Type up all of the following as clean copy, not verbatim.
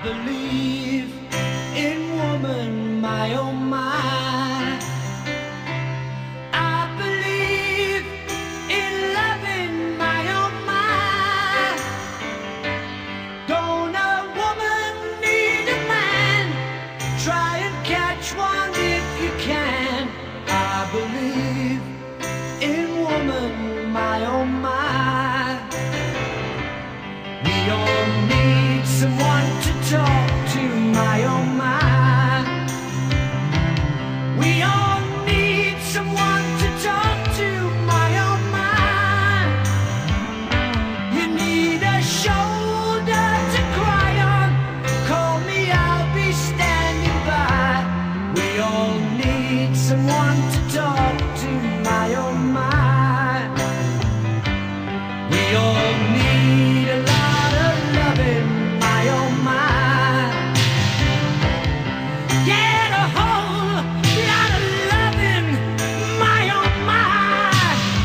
believe in woman, my oh my. I believe in loving, my oh my. Don't a woman need a man? Try and catch one if you can. I believe in woman, my oh my. We all need someone to talk to, my oh my. We all need someone to talk to, my oh my. You need a shoulder to cry on. Call me, I'll be standing by. We all need someone to talk to, my oh my. We all need a lot of loving, my oh my. Get a whole lot of loving, my oh my.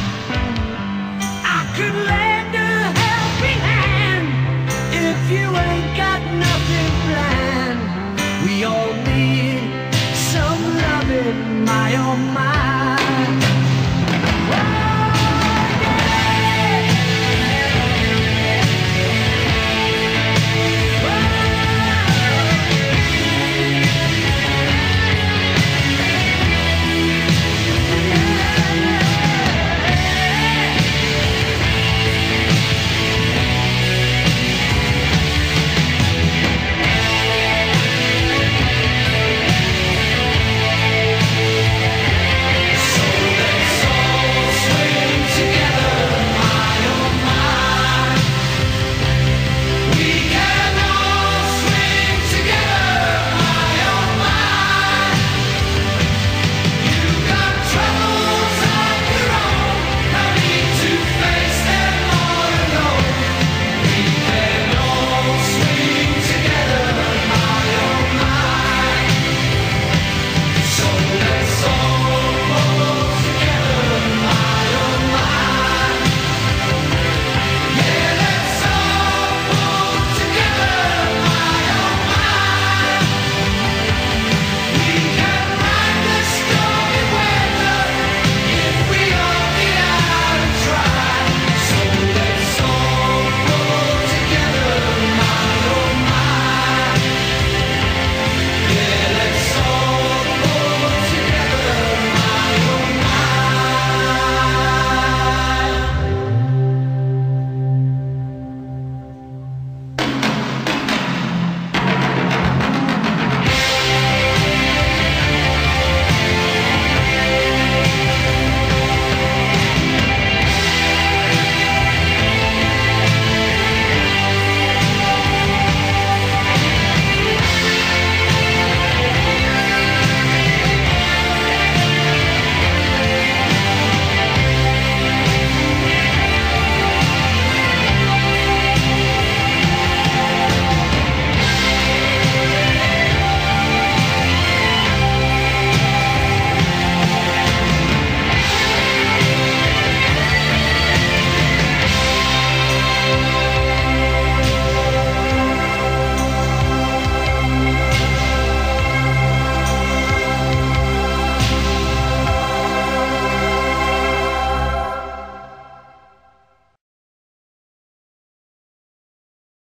I could lend a helping hand if you ain't got nothing planned. We all need some loving, my oh my.